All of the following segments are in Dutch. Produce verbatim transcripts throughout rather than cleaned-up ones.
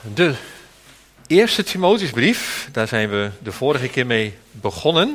De eerste Timotheusbrief, daar zijn we de vorige keer mee begonnen.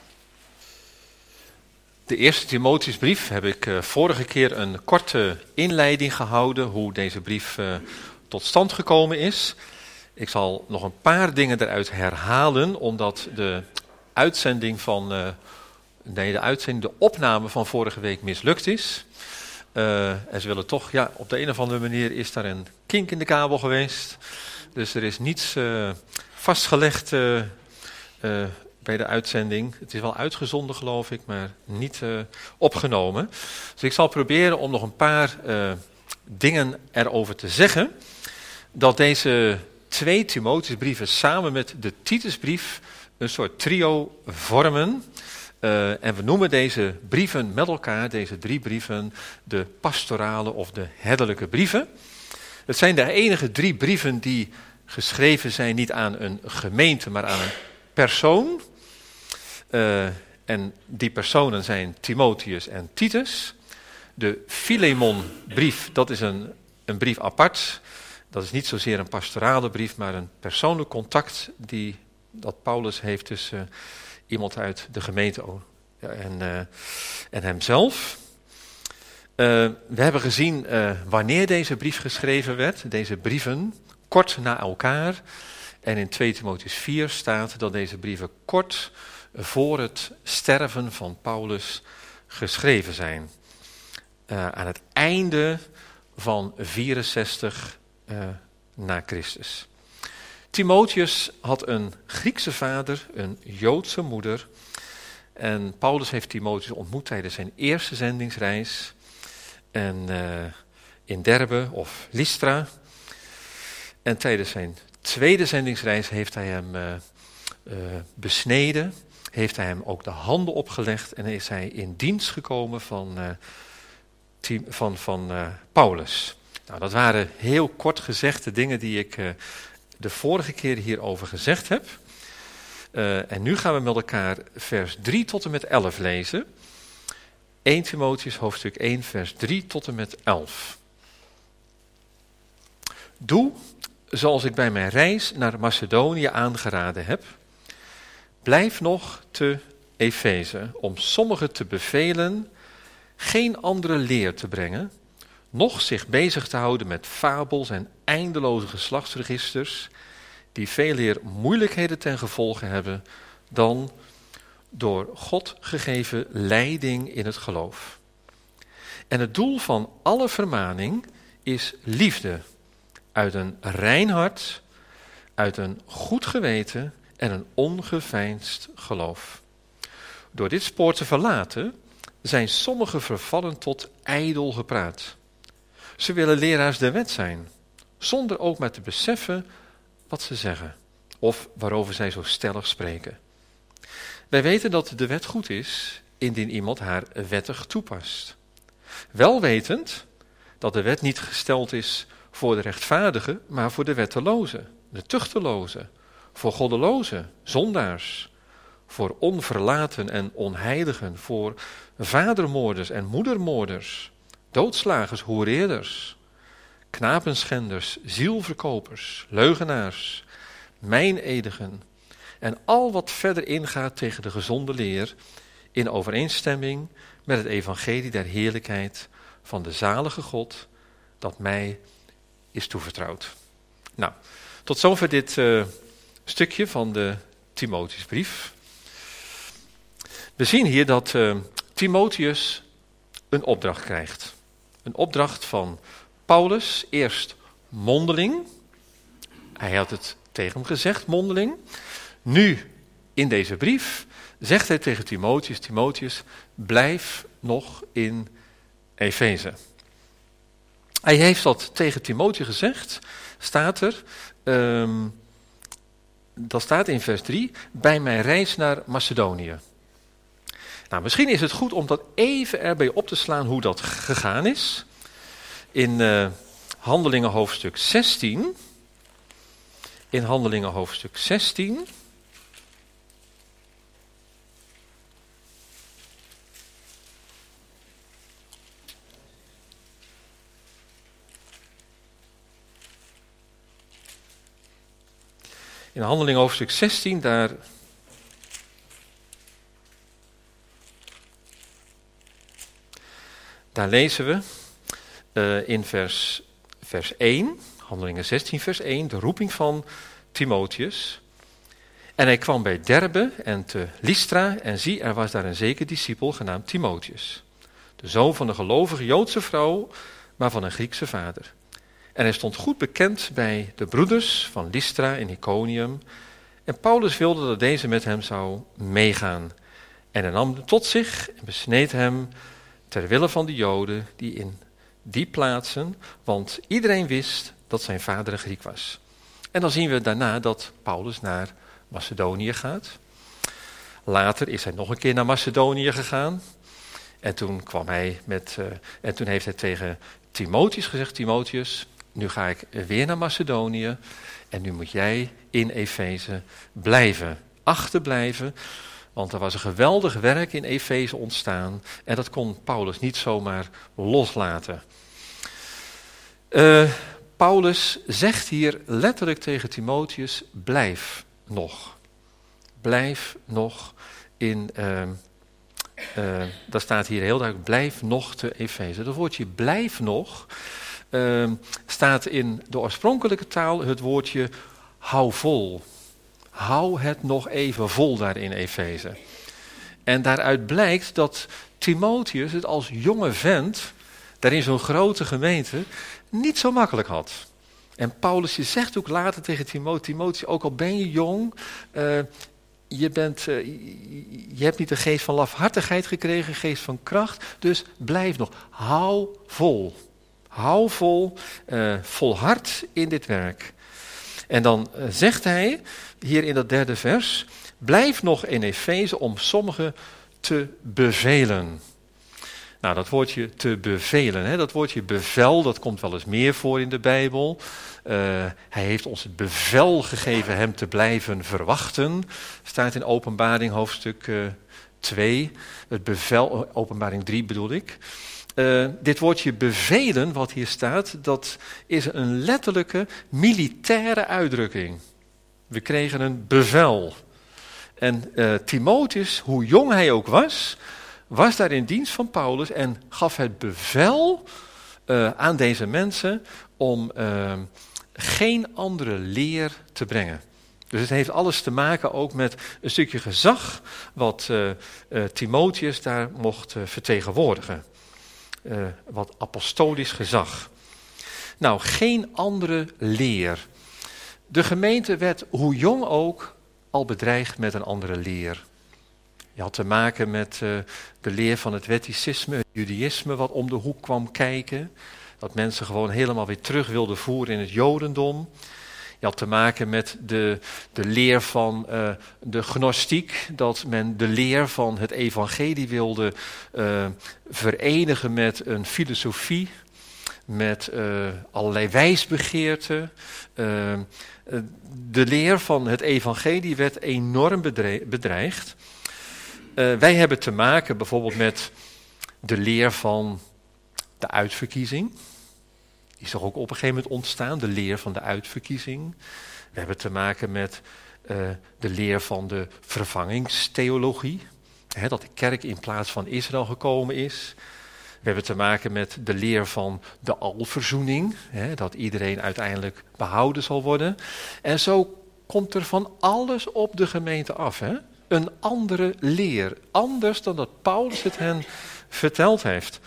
De eerste Timotheusbrief heb ik uh, vorige keer een korte inleiding gehouden hoe deze brief uh, tot stand gekomen is. Ik zal nog een paar dingen eruit herhalen, omdat de uitzending van, uh, nee, de uitzending, de opname van vorige week mislukt is. Uh, en ze willen toch, ja, op de een of andere manier is daar een kink in de kabel geweest. Dus er is niets uh, vastgelegd uh, uh, bij de uitzending. Het is wel uitgezonden, geloof ik, maar niet uh, opgenomen. Dus ik zal proberen om nog een paar uh, dingen erover te zeggen. Dat deze twee Timotheusbrieven samen met de Titusbrief een soort trio vormen. Uh, en we noemen deze brieven met elkaar, deze drie brieven, de pastorale of de herderlijke brieven. Het zijn de enige drie brieven die geschreven zijn niet aan een gemeente, maar aan een persoon. Uh, en die personen zijn Timotheus en Titus. De Filemonbrief, dat is een, een brief apart. Dat is niet zozeer een pastorale brief, maar een persoonlijk contact die, dat Paulus heeft tussen uh, iemand uit de gemeente en, uh, en hemzelf. Uh, we hebben gezien uh, wanneer deze brief geschreven werd, deze brieven, kort na elkaar. En in twee Timotheus vier staat dat deze brieven kort voor het sterven van Paulus geschreven zijn. Uh, aan het einde van vierenzestig uh, na Christus. Timotheus had een Griekse vader, een Joodse moeder. En Paulus heeft Timotheus ontmoet tijdens zijn eerste zendingsreis. En uh, in Derbe of Lystra. En tijdens zijn tweede zendingsreis heeft hij hem uh, uh, besneden. Heeft hij hem ook de handen opgelegd. En is hij in dienst gekomen van, uh, team, van, van uh, Paulus. Nou, dat waren heel kort gezegd de dingen die ik uh, de vorige keer hierover gezegd heb. Uh, en nu gaan we met elkaar vers drie tot en met elf lezen. eerste Timotheus hoofdstuk één vers drie tot en met elf. Doe zoals ik bij mijn reis naar Macedonië aangeraden heb. Blijf nog te Efeze om sommigen te bevelen geen andere leer te brengen, noch zich bezig te houden met fabels en eindeloze geslachtsregisters, die veel eer moeilijkheden ten gevolge hebben dan door God gegeven leiding in het geloof. En het doel van alle vermaning is liefde, uit een rein hart, uit een goed geweten en een ongeveinsd geloof. Door dit spoor te verlaten zijn sommigen vervallen tot ijdel gepraat. Ze willen leraars der wet zijn, zonder ook maar te beseffen wat ze zeggen, of waarover zij zo stellig spreken. Wij weten dat de wet goed is, indien iemand haar wettig toepast. Wel wetend dat de wet niet gesteld is voor de rechtvaardigen, maar voor de wettelozen, de tuchtelozen, voor goddelozen, zondaars, voor onverlaten en onheiligen, voor vadermoorders en moedermoorders, doodslagers, hoereerders, knapenschenders, zielverkopers, leugenaars, mijnedigen en al wat verder ingaat tegen de gezonde leer in overeenstemming met het evangelie der heerlijkheid van de zalige God dat mij is toevertrouwd. Nou, tot zover dit uh, stukje van de Timotheusbrief. We zien hier dat uh, Timotheus een opdracht krijgt. Een opdracht van Paulus, eerst mondeling. Hij had het tegen hem gezegd, mondeling. Nu, in deze brief, zegt hij tegen Timotheus, Timotheus, blijf nog in Efeze. Hij heeft dat tegen Timotheus gezegd, staat er, um, dat staat in vers drie, bij mijn reis naar Macedonië. Nou, misschien is het goed om dat even erbij op te slaan hoe dat gegaan is. In uh, Handelingen hoofdstuk zestien, in Handelingen hoofdstuk zestien, In Handelingen hoofdstuk zestien, daar Daar lezen we uh, in vers, vers één, Handelingen zestien, vers één, de roeping van Timotheus. En hij kwam bij Derbe en te Lystra en zie, er was daar een zeker discipel genaamd Timotheus. De zoon van een gelovige Joodse vrouw, maar van een Griekse vader. En hij stond goed bekend bij de broeders van Lystra en Iconium. En Paulus wilde dat deze met hem zou meegaan. En hij nam hem tot zich en besneed hem ter wille van de Joden die in die plaatsen, want iedereen wist dat zijn vader een Griek was. En dan zien we daarna dat Paulus naar Macedonië gaat. Later is hij nog een keer naar Macedonië gegaan. En toen kwam hij met, uh, en toen heeft hij tegen Timotheus gezegd, Timotheus, nu ga ik weer naar Macedonië en nu moet jij in Efeze blijven, achterblijven. Want er was een geweldig werk in Efeze ontstaan en dat kon Paulus niet zomaar loslaten. Uh, Paulus zegt hier letterlijk tegen Timotheus, blijf nog. Blijf nog in, uh, uh, daar staat hier heel duidelijk, blijf nog te Efeze. Dat woordje blijf nog uh, staat in de oorspronkelijke taal het woordje hou vol. Hou het nog even vol daar in Efeze. En daaruit blijkt dat Timotheus het als jonge vent, daar in zo'n grote gemeente, niet zo makkelijk had. En Paulus je zegt ook later tegen Timotheus, Timotheus, ook al ben je jong, uh, je, bent, uh, je hebt niet de geest van lafhartigheid gekregen, geest van kracht, dus blijf nog. Hou vol. Hou vol, uh, volhard in dit werk. En dan uh, zegt hij, hier in dat derde vers, blijf nog in Efeze om sommigen te bevelen. Nou, dat woordje te bevelen, hè, dat woordje bevel, dat komt wel eens meer voor in de Bijbel. Uh, hij heeft ons het bevel gegeven hem te blijven verwachten. Staat in Openbaring hoofdstuk uh, twee, het bevel, Openbaring drie bedoel ik. Uh, dit woordje bevelen, wat hier staat, dat is een letterlijke militaire uitdrukking. We kregen een bevel. En uh, Timotheus, hoe jong hij ook was, was daar in dienst van Paulus en gaf het bevel uh, aan deze mensen om uh, geen andere leer te brengen. Dus het heeft alles te maken ook met een stukje gezag wat uh, uh, Timotheus daar mocht uh, vertegenwoordigen. Uh, wat apostolisch gezag. Nou, geen andere leer. De gemeente werd, hoe jong ook, al bedreigd met een andere leer. Je had te maken met uh, de leer van het wetticisme, het judaïsme, wat om de hoek kwam kijken. Dat mensen gewoon helemaal weer terug wilden voeren in het jodendom. Je had te maken met de, de leer van uh, de gnostiek, dat men de leer van het evangelie wilde uh, verenigen met een filosofie, met uh, allerlei wijsbegeerten. Uh, de leer van het evangelie werd enorm bedreigd. Uh, wij hebben te maken bijvoorbeeld met de leer van de uitverkiezing. Die is toch ook op een gegeven moment ontstaan, de leer van de uitverkiezing. We hebben te maken met uh, de leer van de vervangingstheologie. Hè, dat de kerk in plaats van Israël gekomen is. We hebben te maken met de leer van de alverzoening. Hè, dat iedereen uiteindelijk behouden zal worden. En zo komt er van alles op de gemeente af. Hè? Een andere leer. Anders dan dat Paulus het hen verteld heeft.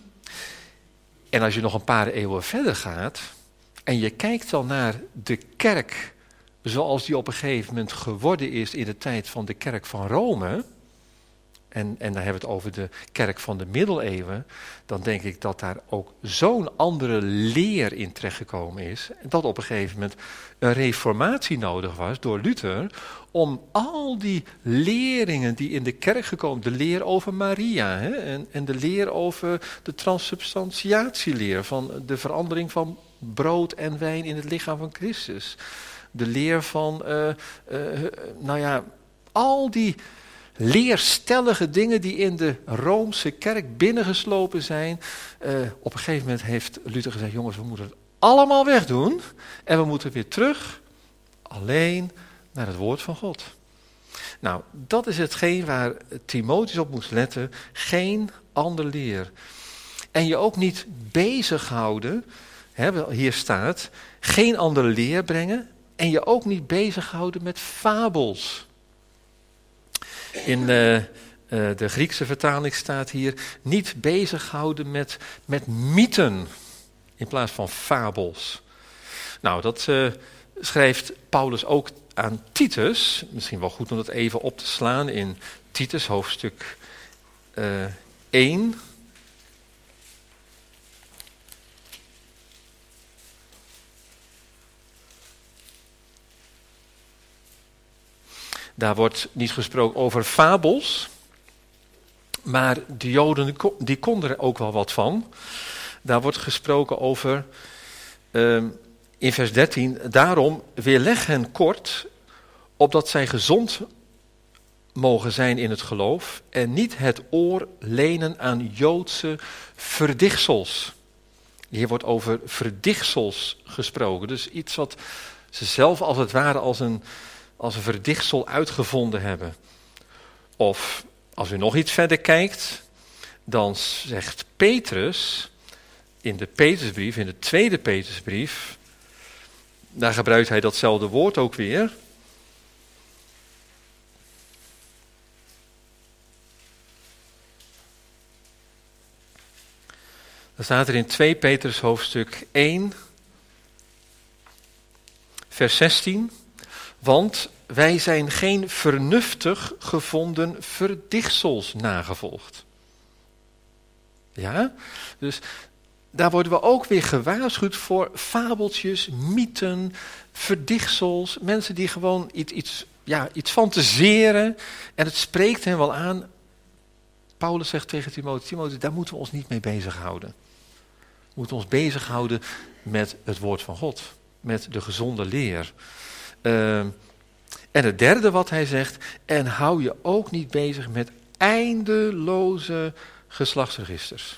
En als je nog een paar eeuwen verder gaat en je kijkt dan naar de kerk zoals die op een gegeven moment geworden is in de tijd van de kerk van Rome, en, en dan hebben we het over de kerk van de middeleeuwen, dan denk ik dat daar ook zo'n andere leer in terechtgekomen is, dat op een gegeven moment een reformatie nodig was door Luther, om al die leringen die in de kerk gekomen, de leer over Maria, hè, en, en de leer over de transsubstantiatieleer, van de verandering van brood en wijn in het lichaam van Christus, de leer van, uh, uh, nou ja, al die leerstellige dingen die in de Roomse kerk binnengeslopen zijn. Uh, op een gegeven moment heeft Luther gezegd, jongens, we moeten het allemaal wegdoen en we moeten weer terug alleen naar het woord van God. Nou, dat is hetgeen waar Timotheus op moest letten. Geen ander leer. En je ook niet bezighouden, hè, hier staat, geen andere leer brengen. En je ook niet bezighouden met fabels. In uh, uh, de Griekse vertaling staat hier, niet bezighouden met, met mythen in plaats van fabels. Nou, dat uh, schrijft Paulus ook aan Titus. Misschien wel goed om dat even op te slaan in Titus hoofdstuk uh, één. Daar wordt niet gesproken over fabels, maar de Joden die konden er ook wel wat van. Daar wordt gesproken over, uh, in vers dertien, daarom weerleg hen kort, opdat zij gezond mogen zijn in het geloof en niet het oor lenen aan Joodse verdichtsels. Hier wordt over verdichtsels gesproken, dus iets wat ze zelf als het ware als een... als een verdichtsel uitgevonden hebben. Of als u nog iets verder kijkt, dan zegt Petrus in de Petrusbrief, in de tweede Petrusbrief, daar gebruikt hij datzelfde woord ook weer. Dan staat er in twee Petrus hoofdstuk één, vers zestien... Want wij zijn geen vernuftig gevonden verdichtsels nagevolgd. Ja, dus daar worden we ook weer gewaarschuwd voor fabeltjes, mythen, verdichtsels. Mensen die gewoon iets, iets, ja, iets fantaseren en het spreekt hen wel aan. Paulus zegt tegen Timotheus, Timotheus, daar moeten we ons niet mee bezighouden. We moeten ons bezighouden met het woord van God, met de gezonde leer. Uh, en het derde wat hij zegt, en hou je ook niet bezig met eindeloze geslachtsregisters.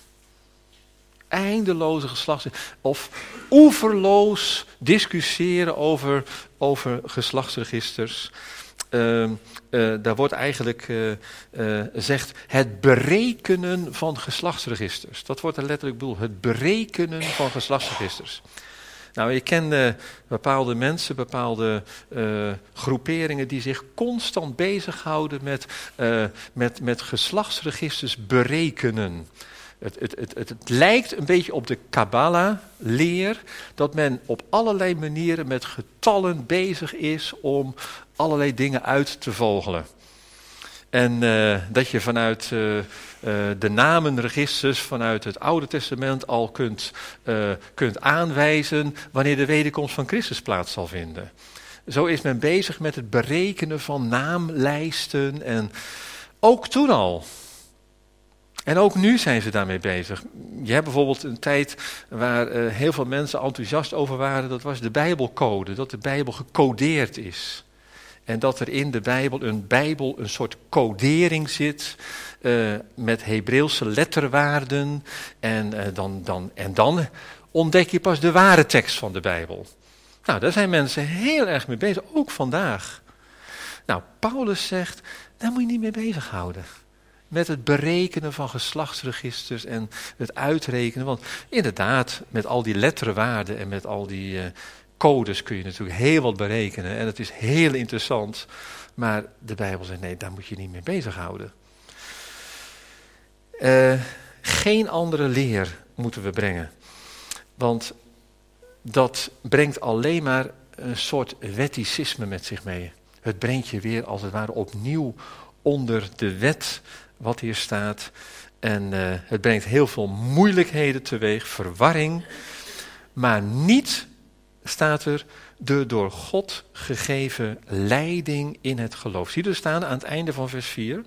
Eindeloze geslachtsregisters. Of oeverloos discussiëren over, over geslachtsregisters. Uh, uh, daar wordt eigenlijk uh, uh, gezegd het berekenen van geslachtsregisters. Dat wordt er letterlijk bedoeld, het berekenen van geslachtsregisters. Nou, ik ken uh, bepaalde mensen, bepaalde uh, groeperingen die zich constant bezighouden met, uh, met, met geslachtsregisters berekenen. Het, het, het, het, het lijkt een beetje op de Kabbala-leer, dat men op allerlei manieren met getallen bezig is om allerlei dingen uit te vogelen. En uh, dat je vanuit uh, uh, de namenregisters, vanuit het Oude Testament al kunt, uh, kunt aanwijzen wanneer de wederkomst van Christus plaats zal vinden. Zo is men bezig met het berekenen van naamlijsten en ook toen al. En ook nu zijn ze daarmee bezig. Je hebt bijvoorbeeld een tijd waar uh, heel veel mensen enthousiast over waren, dat was de Bijbelcode, dat de Bijbel gecodeerd is. En dat er in de Bijbel een Bijbel een soort codering zit uh, met Hebreeuwse letterwaarden. En, uh, dan, dan, en dan ontdek je pas de ware tekst van de Bijbel. Nou, daar zijn mensen heel erg mee bezig, ook vandaag. Nou, Paulus zegt, daar moet je niet mee bezighouden. Met het berekenen van geslachtsregisters en het uitrekenen. Want inderdaad, met al die letterwaarden en met al die uh, codes kun je natuurlijk heel wat berekenen. En het is heel interessant. Maar de Bijbel zegt, nee, daar moet je niet mee bezighouden. Uh, geen andere leer moeten we brengen. Want dat brengt alleen maar een soort wetticisme met zich mee. Het brengt je weer als het ware opnieuw onder de wet wat hier staat. En uh, het brengt heel veel moeilijkheden teweeg, verwarring. Maar niet, staat er, de door God gegeven leiding in het geloof. Zie je er staan aan het einde van vers vier?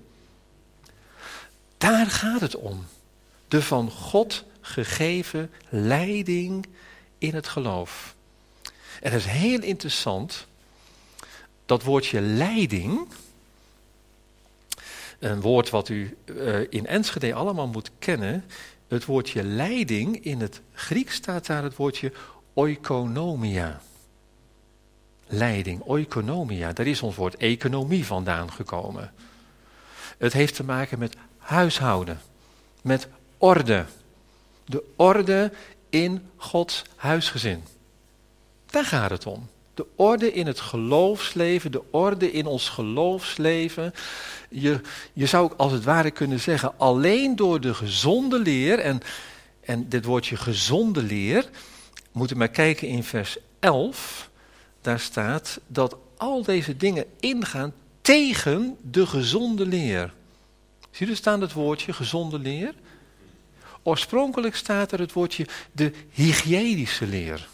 Daar gaat het om. De van God gegeven leiding in het geloof. En het is heel interessant, dat woordje leiding, een woord wat u uh, in Enschede allemaal moet kennen. Het woordje leiding, in het Grieks staat daar het woordje oikonomia. leiding, oikonomia. Daar is ons woord economie vandaan gekomen. Het heeft te maken met huishouden, met orde. De orde in Gods huisgezin. Daar gaat het om. De orde in het geloofsleven, de orde in ons geloofsleven. Je, je zou als het ware kunnen zeggen, alleen door de gezonde leer, en, en dit woordje gezonde leer, moeten we maar kijken in vers elf, daar staat dat al deze dingen ingaan tegen de gezonde leer. Zie je, er staat het woordje gezonde leer. Oorspronkelijk staat er het woordje de hygiënische leer.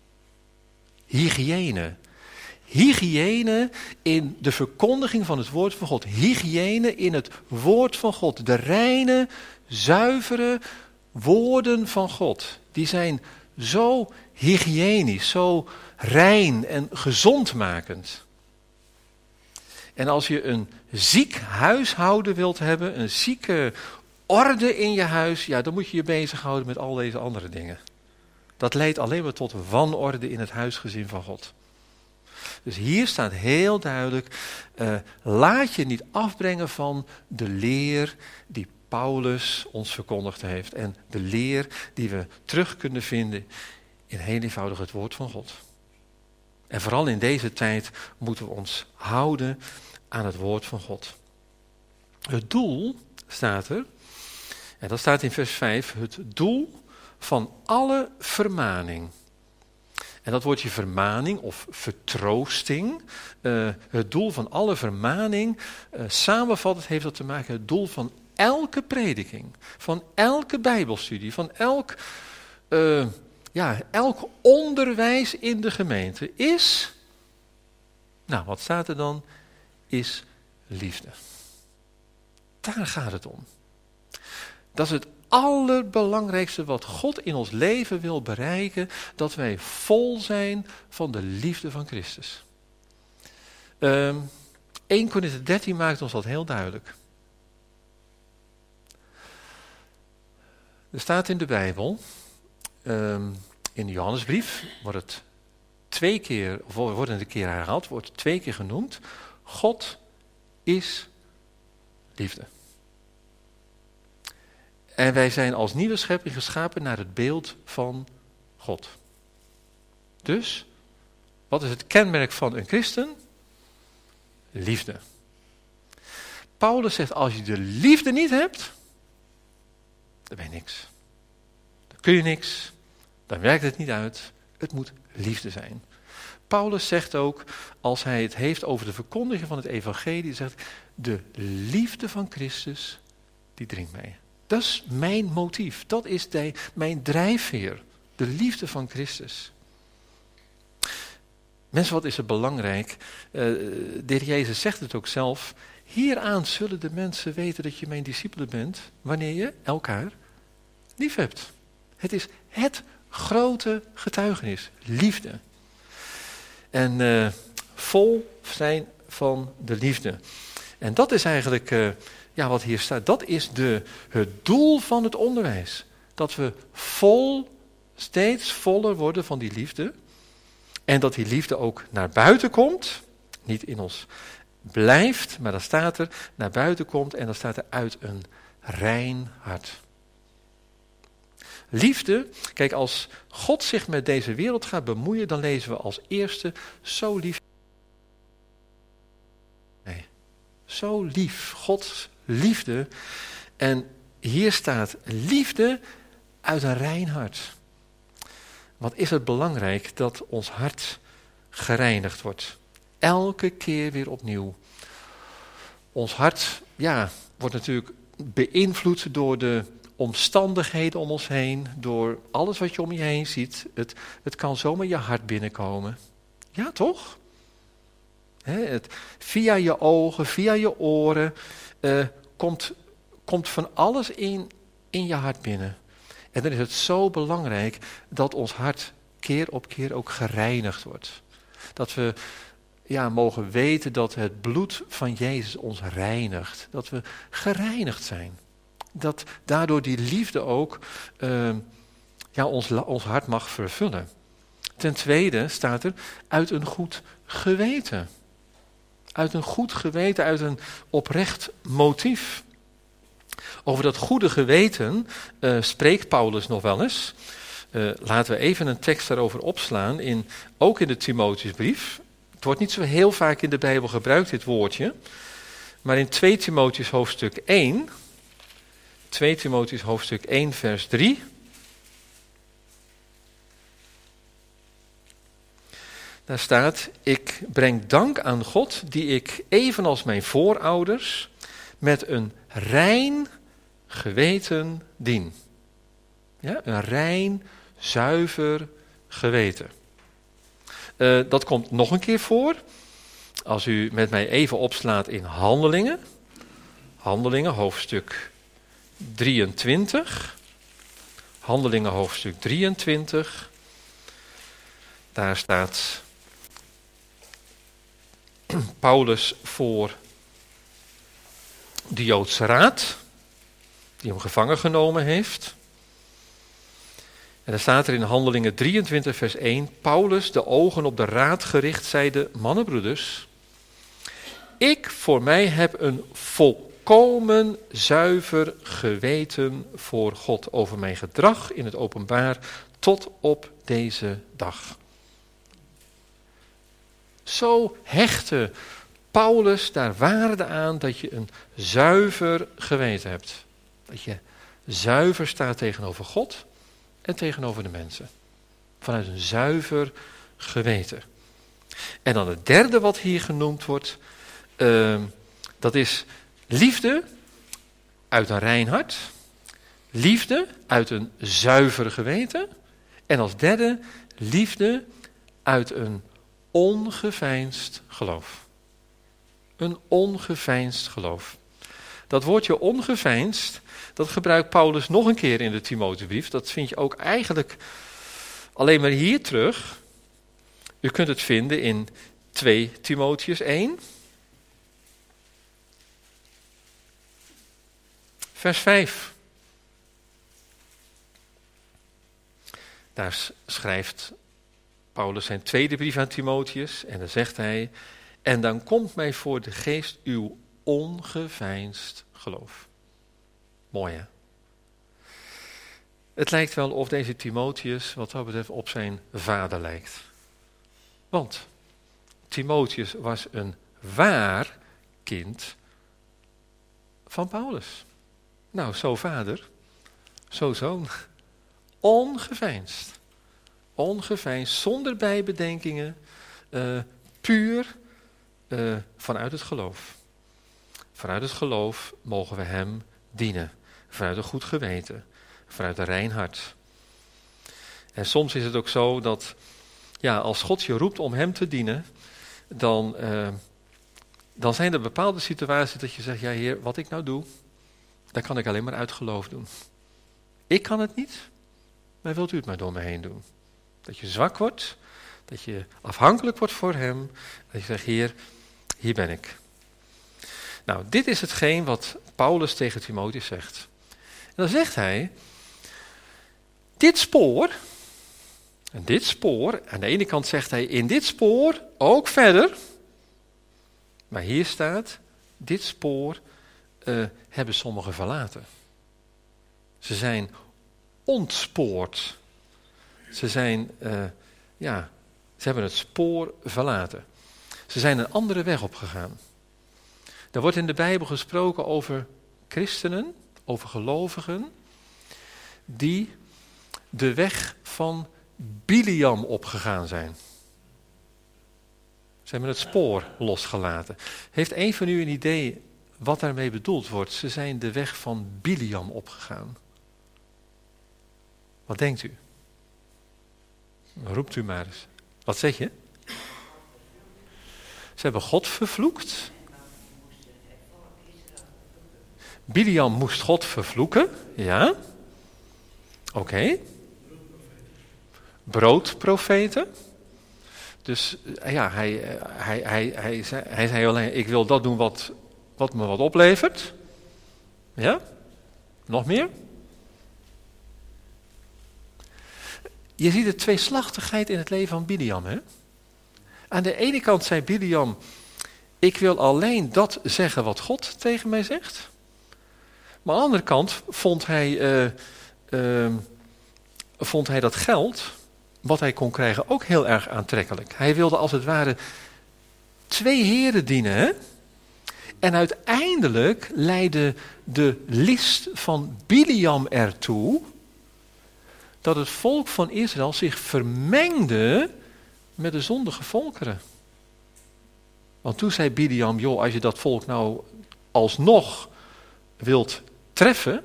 Hygiëne. Hygiëne in de verkondiging van het woord van God. Hygiëne in het woord van God. De reine, zuivere woorden van God. Die zijn zo hygiënisch, zo rein en gezondmakend. En als je een ziek huishouden wilt hebben, een zieke orde in je huis, ja, dan moet je je bezighouden met al deze andere dingen. Dat leidt alleen maar tot wanorde in het huisgezin van God. Dus hier staat heel duidelijk, uh, laat je niet afbrengen van de leer die Paulus ons verkondigd heeft. En de leer die we terug kunnen vinden in heel eenvoudig het woord van God. En vooral in deze tijd moeten we ons houden aan het woord van God. Het doel staat er, en dat staat in vers vijf, het doel van alle vermaning. En dat woordje vermaning of vertroosting, uh, het doel van alle vermaning, uh, samenvattend heeft dat te maken met het doel van elke prediking, van elke bijbelstudie, van elk, uh, ja, elk onderwijs in de gemeente is, nou wat staat er dan, is liefde. Daar gaat het om. Dat is het allerbelangrijkste wat God in ons leven wil bereiken, dat wij vol zijn van de liefde van Christus. Um, eerste Korinthe dertien maakt ons dat heel duidelijk. Er staat in de Bijbel, um, in de Johannesbrief, wordt het twee keer, of wordt het een keer herhaald, wordt het twee keer genoemd, God is liefde. En wij zijn als nieuwe schepping geschapen naar het beeld van God. Dus, wat is het kenmerk van een christen? Liefde. Paulus zegt, als je de liefde niet hebt, dan ben je niks. Dan kun je niks, dan werkt het niet uit. Het moet liefde zijn. Paulus zegt ook, als hij het heeft over de verkondiging van het evangelie, zegt, de liefde van Christus, die dringt mij. Dat is mijn motief, dat is de, mijn drijfveer, de liefde van Christus. Mensen, wat is er belangrijk? Uh, de Heer Jezus zegt het ook zelf, hieraan zullen de mensen weten dat je mijn discipelen bent, wanneer je elkaar lief hebt. Het is het grote getuigenis, liefde. En uh, vol zijn van de liefde. En dat is eigenlijk, uh, ja, wat hier staat, dat is de, het doel van het onderwijs. Dat we vol, steeds voller worden van die liefde. En dat die liefde ook naar buiten komt. Niet in ons blijft, maar dan staat er, naar buiten komt en dan staat er uit een rein hart. Liefde, kijk, als God zich met deze wereld gaat bemoeien, dan lezen we als eerste, zo lief. Nee, zo lief, Gods liefde. En hier staat liefde uit een rein hart. Wat is het belangrijk dat ons hart gereinigd wordt. Elke keer weer opnieuw. Ons hart, ja, wordt natuurlijk beïnvloed door de omstandigheden om ons heen, door alles wat je om je heen ziet. Het, het kan zomaar je hart binnenkomen. Ja, toch? He, het, via je ogen, via je oren, uh, komt, komt van alles in, in je hart binnen. En dan is het zo belangrijk dat ons hart keer op keer ook gereinigd wordt. Dat we ja, mogen weten dat het bloed van Jezus ons reinigt. Dat we gereinigd zijn. Dat daardoor die liefde ook uh, ja, ons, ons hart mag vervullen. Ten tweede staat er uit een goed geweten. Uit een goed geweten, uit een oprecht motief. Over dat goede geweten uh, spreekt Paulus nog wel eens. Uh, laten we even een tekst daarover opslaan, in, ook in de Timotheusbrief. Het wordt niet zo heel vaak in de Bijbel gebruikt, dit woordje. Maar in twee Timotheus hoofdstuk één, twee Timotheus hoofdstuk één vers drie... Daar staat, ik breng dank aan God, die ik evenals mijn voorouders met een rein geweten dien. Ja, een rein, zuiver geweten. Uh, dat komt nog een keer voor. Als u met mij even opslaat in Handelingen. Handelingen, hoofdstuk drieëntwintig. Handelingen, hoofdstuk drieëntwintig. Daar staat Paulus voor de Joodse raad, die hem gevangen genomen heeft. En dan staat er in Handelingen drieëntwintig vers één, Paulus, de ogen op de raad gericht, zeide, mannenbroeders, ik voor mij heb een volkomen zuiver geweten voor God over mijn gedrag in het openbaar tot op deze dag. Zo hechtte Paulus daar waarde aan dat je een zuiver geweten hebt. Dat je zuiver staat tegenover God en tegenover de mensen. Vanuit een zuiver geweten. En dan het derde wat hier genoemd wordt, uh, dat is liefde uit een rein hart. Liefde uit een zuiver geweten. En als derde, liefde uit een ongeveinsd geloof. Een ongeveinsd geloof. Dat woordje ongeveinsd, dat gebruikt Paulus nog een keer in de Timotheusbrief. Dat vind je ook eigenlijk alleen maar hier terug. U kunt het vinden in twee Timotheus één. Vers vijf. Daar schrijft Paulus zijn tweede brief aan Timotheus en dan zegt hij, en dan komt mij voor de geest uw ongeveinsd geloof. Mooi hè? Het lijkt wel of deze Timotheus wat dat betreft op zijn vader lijkt. Want Timotheus was een waar kind van Paulus. Nou, zo vader, zo zoon. Ongeveinsd. Ongeveinsd, zonder bijbedenkingen, uh, puur uh, vanuit het geloof. Vanuit het geloof mogen we hem dienen. Vanuit een goed geweten. Vanuit een rein hart. En soms is het ook zo dat, ja, als God je roept om hem te dienen, dan, uh, dan zijn er bepaalde situaties dat je zegt, ja Heer, wat ik nou doe, dat kan ik alleen maar uit geloof doen. Ik kan het niet, maar wilt u het maar door me heen doen. Dat je zwak wordt, dat je afhankelijk wordt voor hem, dat je zegt, Heer, hier ben ik. Nou, dit is hetgeen wat Paulus tegen Timotheus zegt. En dan zegt hij, dit spoor, en dit spoor, aan de ene kant zegt hij, in dit spoor ook verder, maar hier staat, dit spoor uh, hebben sommigen verlaten. Ze zijn ontspoord. Ze zijn, uh, ja, ze hebben het spoor verlaten. Ze zijn een andere weg opgegaan. Er wordt in de Bijbel gesproken over christenen, over gelovigen, die de weg van Biliam opgegaan zijn. Ze hebben het spoor losgelaten. Heeft een van u een idee wat daarmee bedoeld wordt? Ze zijn de weg van Biliam opgegaan. Wat denkt u? Roept u maar eens. Wat zeg je? Ze hebben God vervloekt. Biliam moest God vervloeken. Ja. Oké. Okay. Broodprofeten. Dus ja, hij, hij, hij, hij, zei, hij zei alleen, ik wil dat doen wat, wat me wat oplevert. Ja? Nog meer? je ziet de tweeslachtigheid in het leven van Biliam. Hè? Aan de ene kant zei Biliam, ik wil alleen dat zeggen wat God tegen mij zegt. Maar aan de andere kant vond hij, uh, uh, vond hij dat geld, wat hij kon krijgen, ook heel erg aantrekkelijk. Hij wilde als het ware twee heren dienen. Hè? En uiteindelijk leidde de list van Biliam ertoe dat het volk van Israël zich vermengde met de zondige volkeren. Want toen zei Biliam, joh, als je dat volk nou alsnog wilt treffen,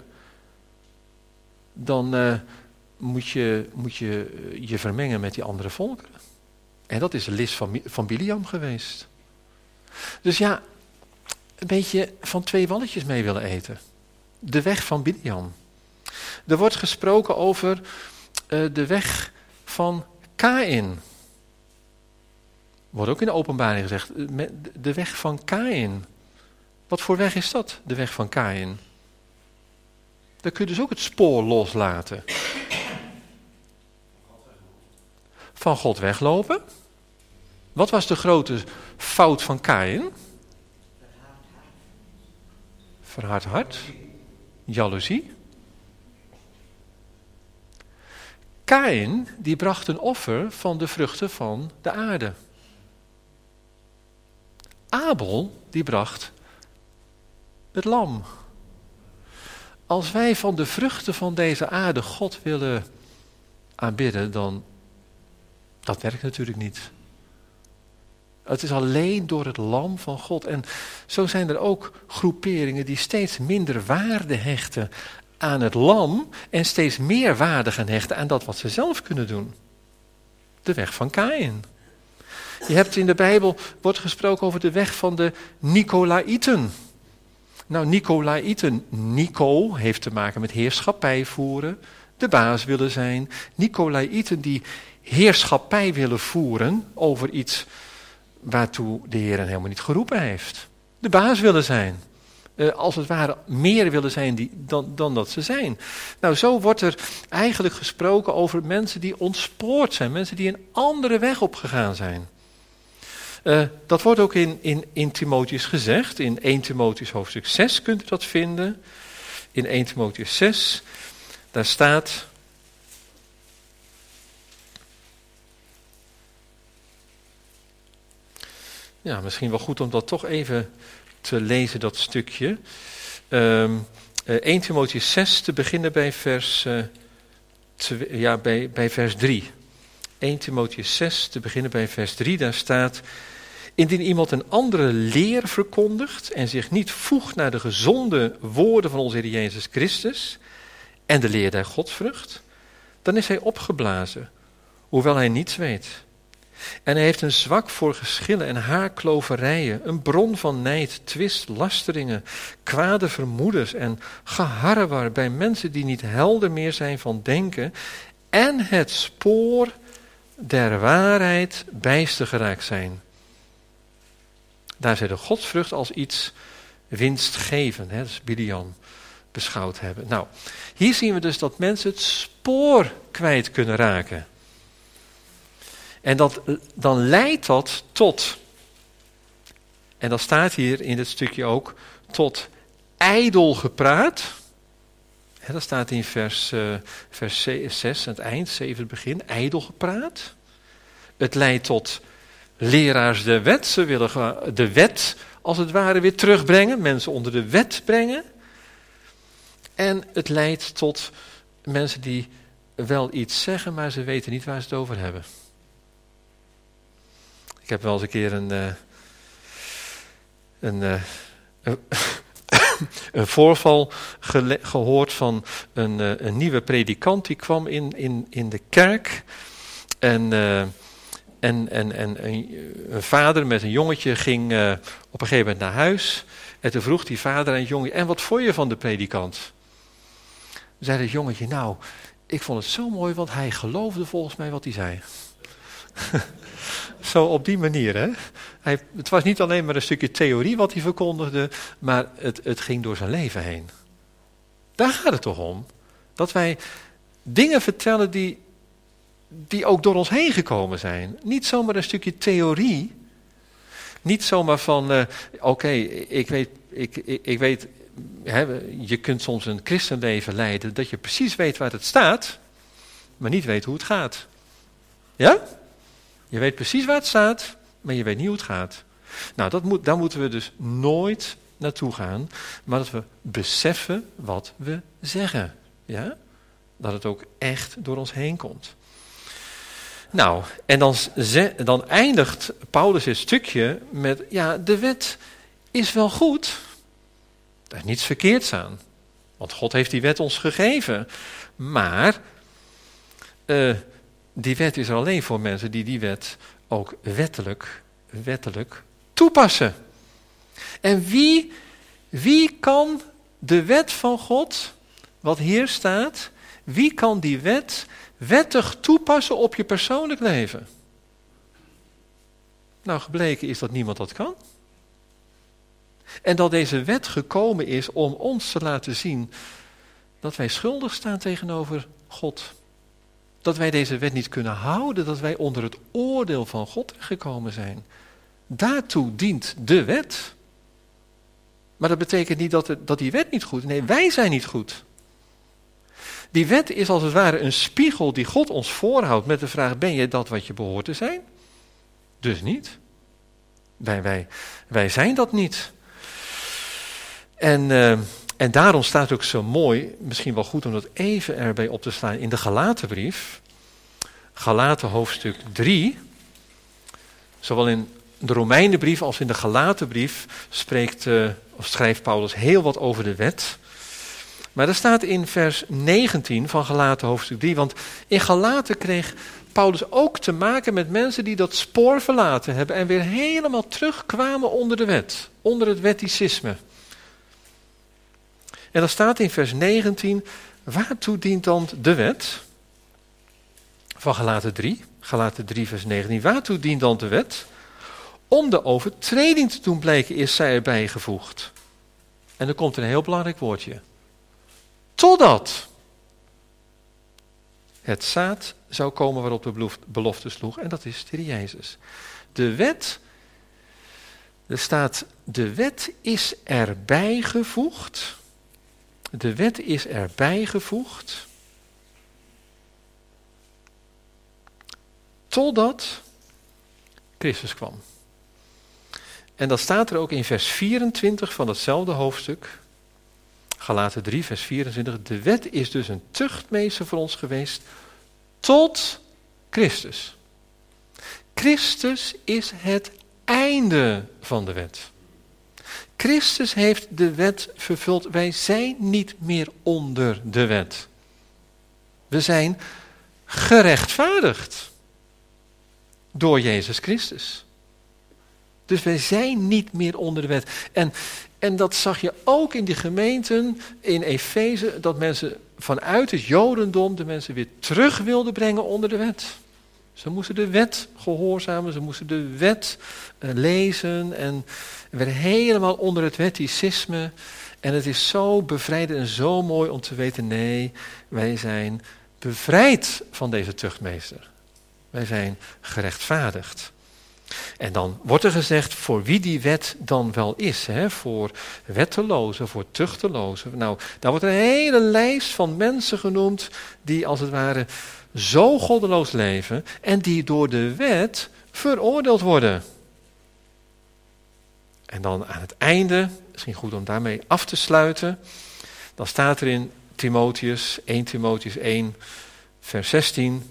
dan uh, moet, je, moet je je vermengen met die andere volkeren. En dat is de list van, van Biliam geweest. Dus ja, een beetje van twee walletjes mee willen eten. De weg van Biliam. Er wordt gesproken over uh, de weg van Kaïn. Wordt ook in de openbaring gezegd, de weg van Kaïn. Wat voor weg is dat, de weg van Kaïn? Daar kun je dus ook het spoor loslaten. Van God weglopen. Wat was de grote fout van Kaïn? Verhard hart. Jaloezie. Kaïn, die bracht een offer van de vruchten van de aarde. Abel, die bracht het lam. Als wij van de vruchten van deze aarde God willen aanbidden, dan, dat werkt natuurlijk niet. Het is alleen door het lam van God. En zo zijn er ook groeperingen die steeds minder waarde hechten aan het lam en steeds meer waarde gaan hechten aan dat wat ze zelf kunnen doen. De weg van Kaïn. Je hebt in de Bijbel, wordt gesproken over de weg van de Nicolaïten. Nou, Nicolaïten, Nico heeft te maken met heerschappij voeren, de baas willen zijn. Nicolaïten die heerschappij willen voeren over iets waartoe de Heer hen helemaal niet geroepen heeft. De baas willen zijn. Uh, als het ware meer willen zijn die, dan, dan dat ze zijn. Nou, zo wordt er eigenlijk gesproken over mensen die ontspoord zijn. Mensen die een andere weg opgegaan zijn. Uh, dat wordt ook in, in, in Timotheus gezegd. In Eerste Timotheus hoofdstuk zes kunt u dat vinden. In Eerste Timotheus zes, daar staat... Ja, misschien wel goed om dat toch even te lezen, dat stukje. Um, uh, Eerste Timotheus zes, te beginnen bij vers, uh, twee, ja, bij, bij vers drie. Eerste Timotheus zes, te beginnen bij vers drie, daar staat... Indien iemand een andere leer verkondigt en zich niet voegt naar de gezonde woorden van onze Heer Jezus Christus en de leer der godsvrucht, dan is hij opgeblazen, hoewel hij niets weet. En hij heeft een zwak voor geschillen en haarkloverijen, een bron van nijd, twist, lasteringen, kwade vermoedens en geharrewar bij mensen die niet helder meer zijn van denken en het spoor der waarheid bijster geraakt zijn. Daar zij de godsvrucht als iets winstgevend, hè, dat is Biliam, beschouwd hebben. Nou, hier zien we dus dat mensen het spoor kwijt kunnen raken. En dat, dan leidt dat tot, en dat staat hier in dit stukje ook, tot ijdel gepraat. Hè, dat staat in vers, uh, vers zes, het eind, zeven het begin, ijdel gepraat. Het leidt tot leraars de wet, ze willen de wet als het ware weer terugbrengen, mensen onder de wet brengen. En het leidt tot mensen die wel iets zeggen, maar ze weten niet waar ze het over hebben. Ik heb wel eens een keer een, uh, een, uh, een, een voorval gele- gehoord van een, uh, een nieuwe predikant die kwam in, in, in de kerk. En... Uh, En, en, en een, een vader met een jongetje ging uh, op een gegeven moment naar huis. En toen vroeg die vader aan het jongetje, en wat vond je van de predikant? Toen zei het jongetje, nou, ik vond het zo mooi, want hij geloofde volgens mij wat hij zei. Zo op die manier, hè. Hij, het was niet alleen maar een stukje theorie wat hij verkondigde, maar het, het ging door zijn leven heen. Daar gaat het toch om. Dat wij dingen vertellen die die ook door ons heen gekomen zijn. Niet zomaar een stukje theorie. Niet zomaar van, uh, oké, okay, ik weet, ik, ik, ik weet hè, je kunt soms een christenleven leiden dat je precies weet waar het staat, maar niet weet hoe het gaat. Ja? Je weet precies waar het staat, maar je weet niet hoe het gaat. Nou, dat moet, daar moeten we dus nooit naartoe gaan, maar dat we beseffen wat we zeggen. Ja? Dat het ook echt door ons heen komt. Nou, en dan, ze, dan eindigt Paulus het stukje met, ja, de wet is wel goed. Daar is niets verkeerds aan. Want God heeft die wet ons gegeven. Maar uh, die wet is er alleen voor mensen die die wet ook wettelijk, wettelijk toepassen. En wie, wie kan de wet van God, wat hier staat, wie kan die wet wettig toepassen op je persoonlijk leven? Nou, gebleken is dat niemand dat kan. En dat deze wet gekomen is om ons te laten zien dat wij schuldig staan tegenover God. Dat wij deze wet niet kunnen houden, dat wij onder het oordeel van God gekomen zijn. Daartoe dient de wet. Maar dat betekent niet dat, het, dat die wet niet goed is. Nee, wij zijn niet goed. Die wet is als het ware een spiegel die God ons voorhoudt met de vraag, ben je dat wat je behoort te zijn? Dus niet. Wij, wij, wij zijn dat niet. En, uh, en daarom staat het ook zo mooi, misschien wel goed om dat even erbij op te slaan, in de Galatenbrief. Galaten hoofdstuk drie. Zowel in de Romeinenbrief als in de Galatenbrief spreekt, uh, of schrijft Paulus heel wat over de wet. Maar er staat in vers negentien van Galaten hoofdstuk drie, want in Galaten kreeg Paulus ook te maken met mensen die dat spoor verlaten hebben en weer helemaal terugkwamen onder de wet, onder het wetticisme. En dan staat in vers negentien, waartoe dient dan de wet? Van Galaten drie, Galaten drie vers negentien, waartoe dient dan de wet? Om de overtreding te doen blijken is zij erbij gevoegd. En dan komt er een heel belangrijk woordje. Totdat het zaad zou komen waarop de belofte sloeg. En dat is de Heer Jezus. De wet, er staat, de wet is erbij gevoegd. De wet is erbij gevoegd. Totdat Christus kwam. En dat staat er ook in vers vierentwintig van hetzelfde hoofdstuk. Galaten drie, vers vierentwintig. De wet is dus een tuchtmeester voor ons geweest tot Christus. Christus is het einde van de wet. Christus heeft de wet vervuld. Wij zijn niet meer onder de wet. We zijn gerechtvaardigd door Jezus Christus. Dus wij zijn niet meer onder de wet. En, en dat zag je ook in die gemeenten in Efeze, dat mensen vanuit het Jodendom de mensen weer terug wilden brengen onder de wet. Ze moesten de wet gehoorzamen, ze moesten de wet uh, lezen en werden helemaal onder het wetticisme. En het is zo bevrijdend en zo mooi om te weten, nee, wij zijn bevrijd van deze tuchtmeester. Wij zijn gerechtvaardigd. En dan wordt er gezegd voor wie die wet dan wel is. Hè? Voor wettelozen, voor tuchtelozen. Nou, daar wordt een hele lijst van mensen genoemd die als het ware zo goddeloos leven en die door de wet veroordeeld worden. En dan aan het einde, misschien goed om daarmee af te sluiten, dan staat er in Timotheus, eerste Timotheus één, vers zestien...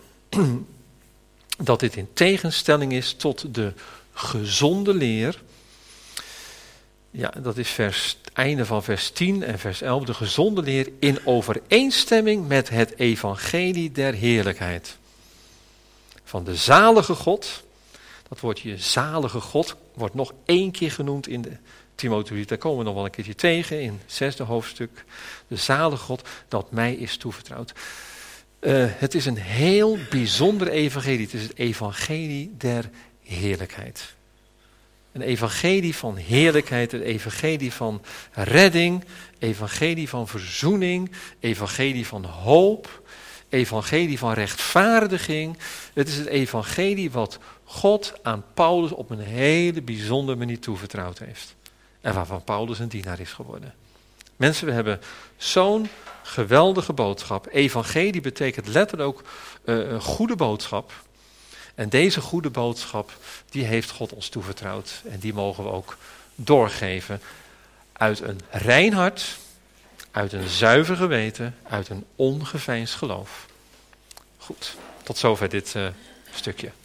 dat dit in tegenstelling is tot de gezonde leer. Ja, dat is vers, het einde van vers tien en vers elf. De gezonde leer in overeenstemming met het evangelie der heerlijkheid. Van de zalige God. Dat woordje zalige God wordt nog één keer genoemd in de Timotheus. Daar komen we nog wel een keertje tegen in het zesde hoofdstuk. De zalige God dat mij is toevertrouwd. Uh, het is een heel bijzonder evangelie. Het is het evangelie der heerlijkheid. Een evangelie van heerlijkheid, een evangelie van redding, evangelie van verzoening, evangelie van hoop, evangelie van rechtvaardiging. Het is het evangelie wat God aan Paulus op een hele bijzondere manier toevertrouwd heeft. En waarvan Paulus een dienaar is geworden. Mensen, we hebben zo'n geweldige boodschap. Evangelie betekent letterlijk ook uh, een goede boodschap. En deze goede boodschap, die heeft God ons toevertrouwd. En die mogen we ook doorgeven uit een rein hart, uit een zuiver geweten, uit een ongeveinsd geloof. Goed, tot zover dit uh, stukje.